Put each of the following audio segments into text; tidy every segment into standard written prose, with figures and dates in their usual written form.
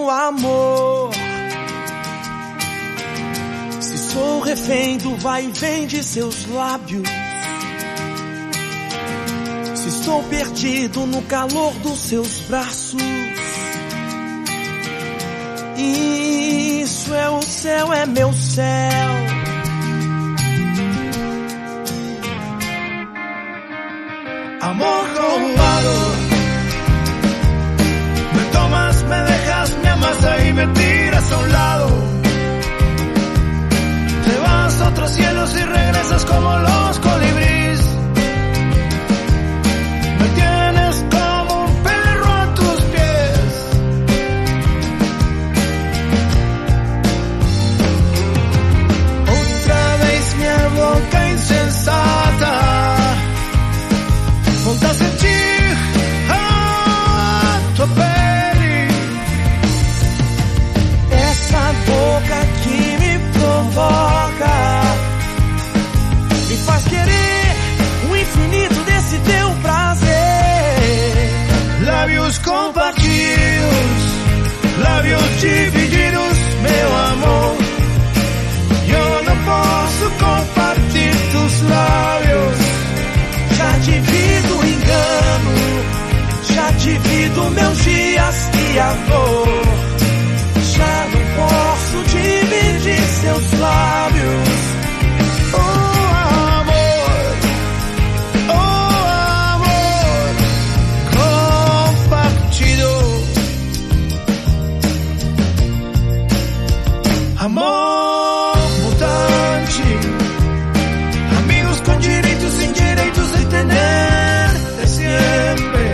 meu amor. Se sou refém do vai e vem de seus lábios, se estou perdido no calor dos seus braços, isso é o céu, é meu céu. Amor roubado, me tomas, me dejas, me amas y me tiras a un lado. Te vas a otros cielos y regresas como los colibríes. Me tienes como un perro a tus pies. Otra vez mi boca insensata volta a sentir a tua pele. Essa boca que me provoca me faz querer o infinito desse teu prazer. Lábios compartidos, lábios divididos, meu amor. Eu não posso compartir tus lábios. Já divido o engano, já divido meus dias e a dor. Já não posso dividir seus lábios. Oh amor compartido. Amor mutante, amigos com direitos, sem direitos de tener de siempre.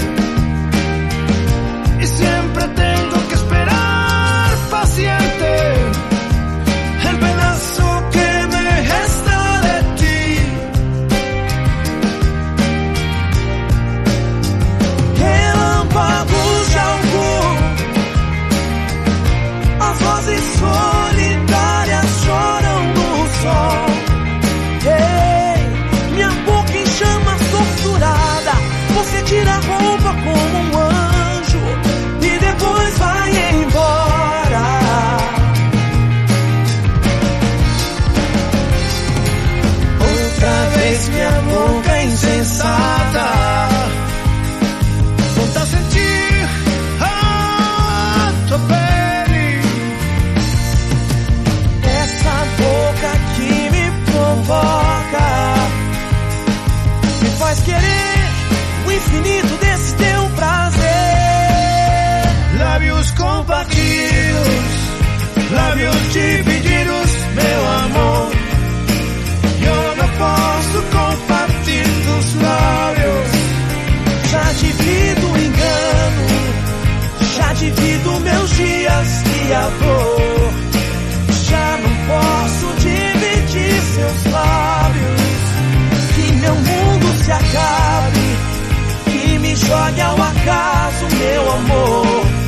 Y siempre tengo que esperar paciente el pedazo que me resta de ti. Relâmpagos de amor, as vozes solitárias choram no sol. Ei, minha boca em chamas torturada, você tira a roupa como um anjo e depois vai embora. Outra vez minha boca insensata volta a sentir a tua pele. Essa boca que me provoca me faz querer o infinito desse teu prazer. Lábios compartidos, lábios divididos, meu amor. Eu não posso compartir tus lábios. Já divido o engano, já divido meus dias e a dor. Já não posso dividir seus lábios. Que meu mundo se acabe, que me jogue ao acaso, meu amor.